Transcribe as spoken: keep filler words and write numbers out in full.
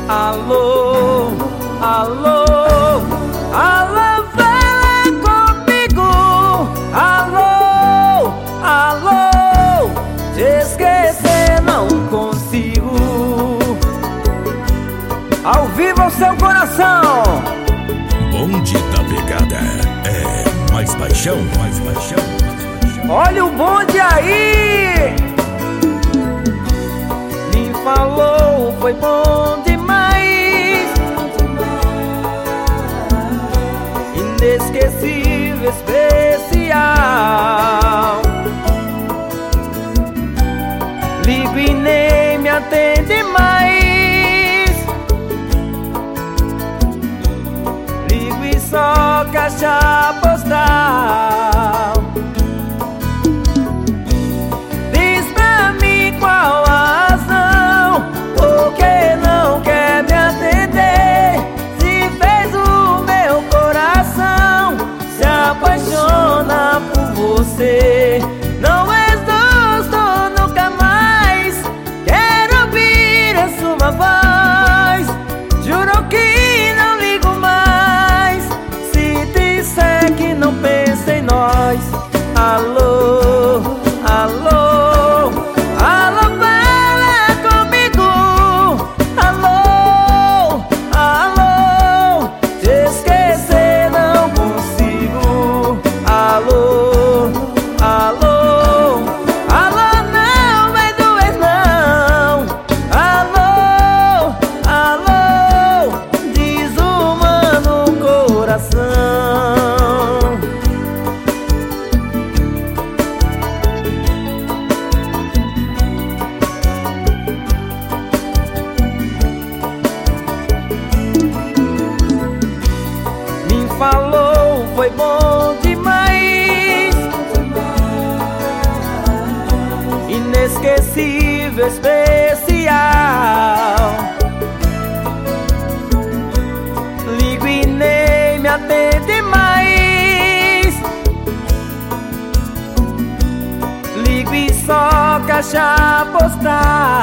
Alô, alô, alô, fala comigo. Alô, alô, te esquecer não consigo. Ao vivo ao seu coração. Bonde da Pegada é mais paixão, mais paixão. Olha o bonde aí. Me falou, foi bom demais, inesquecível, especial. Ligo e nem me atende mais, ligo e só caixa postal. Diz pra mim qual a razão, por que não quer me atender? Se fez o meu coração se apaixona por você. Não estou nunca mais, quero ouvir a sua voz. Juro que não ligo mais, se disser que não pensa em nós. Alô, alô, alô, fala comigo. Alô, alô, te esquecer não consigo. Alô, alô, alô, não vai doer não. Alô, alô, desumano o coração. Me falou, foi bom demais, inesquecível, especial. Ligo e nem me atende mais, ligo e só caixa postal.